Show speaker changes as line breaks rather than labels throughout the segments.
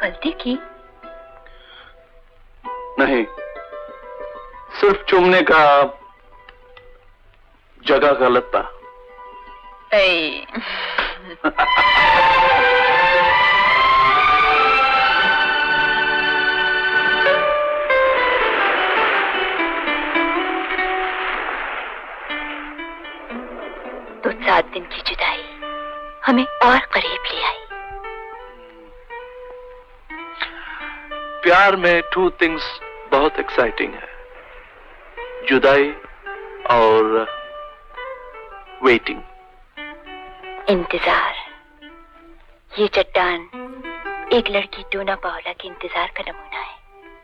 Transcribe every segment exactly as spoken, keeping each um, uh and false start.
गलती की?
नहीं, सिर्फ चूमने का जगह गलत था।
तो सात दिन की जुदाई हमें और करीब ले आई।
प्यार में टू थिंग्स बहुत एक्साइटिंग है, जुदाई और वेटिंग।
इंतजार। ये चट्टान एक लड़की टूना पाओला के इंतजार का नमूना है।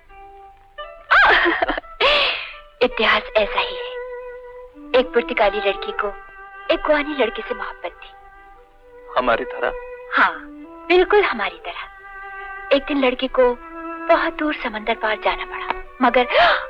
इतिहास ऐसा ही है। एक पुर्तगाली लड़की को एक गुआनी लड़के से मोहब्बत थी।
हमारी तरह?
हाँ, बिल्कुल हमारी तरह। एक दिन लड़की को बहुत दूर समंदर पार जाना पड़ा, मगर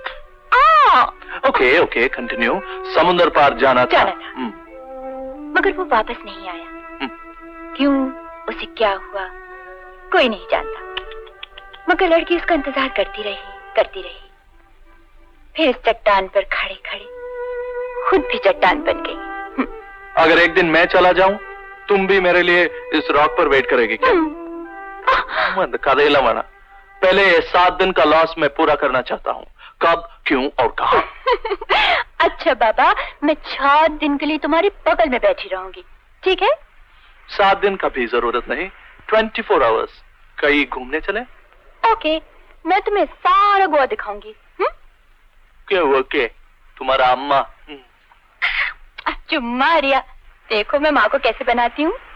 ओके ओके कंटिन्यू। समुद्र पार जाना था,
जाना था। मगर वो वापस नहीं आया। क्यों, उसे क्या हुआ, कोई नहीं जानता। मगर लड़की उसका इंतजार करती रही करती रही फिर इस चट्टान पर खड़े खड़े खुद भी चट्टान बन गई।
अगर एक दिन मैं चला जाऊं, तुम भी मेरे लिए इस रॉक पर वेट करेगी क्या? मत करेला मना। पहले ये सात दिन का लॉस मैं पूरा करना चाहता हूँ। कब, क्यों और कहाँ?
अच्छा बाबा, मैं छह दिन के लिए तुम्हारे बगल में बैठी रहूंगी, ठीक है?
सात दिन का भी जरूरत नहीं, ट्वेंटी फोर आवर्स। कहीं घूमने चले?
ओके, मैं तुम्हें सारा गोवा दिखाऊंगी।
क्यों? ओके, तुम्हारा अम्मा।
चुम्मा रिया, देखो मैं माँ को कैसे बनाती हूँ।